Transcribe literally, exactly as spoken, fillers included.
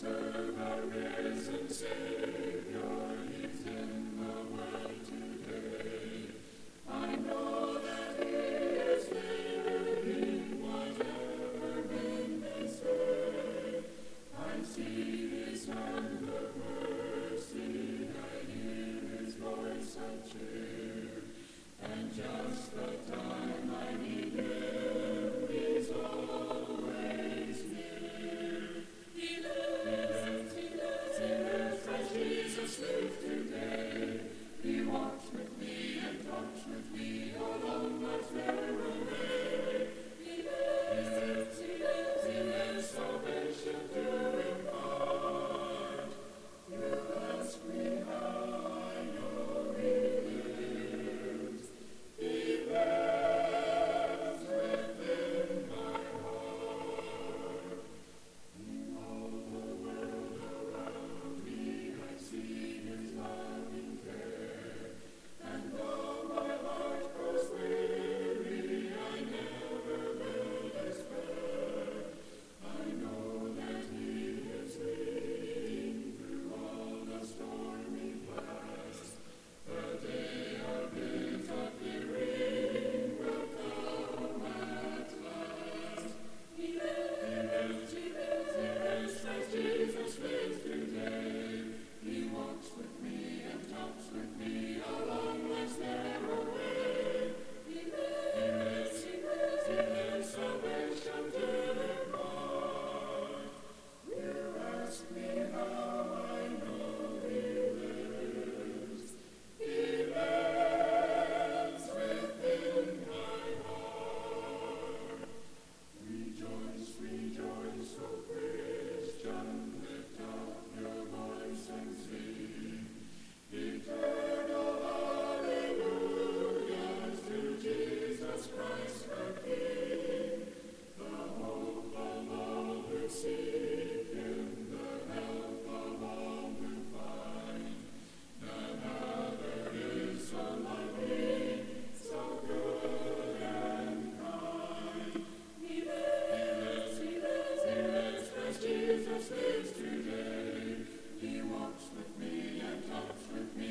serve our risen Savior. He's in the world today. I know that He is living, whatever men may say. I see His hand of mercy, I hear His voice of cheer, and just the time I need Him, He's always near. He lives, He lives, He lives, as Jesus lives today. He walks with me and talks with me along life's narrow way. He lives, He lives, He lives, salvation to impart. You ask me how I know He lives. He lives within my heart. In all the world around me, I see His loving care. And though my heart grows weary, I never will despair. I know that He is leading through all the stormy blast. The day of His appearing will come at last. He lives, He lives, He lives, as Jesus lives today. He walks with me and talks with me along life's narrow way. He lives, He lives, He lives, salvation to impart. You ask me how I know He lives. He lives within my heart. Rejoice, rejoice, O Christian, lift up your voice and sing. Eternal hallelujahs to Jesus Christ the King, the hope of all who seek Him, the help of all who find. None other is so loving, so good and kind. He lives, He lives, He lives, as Jesus lives today. He walks with me and talks with me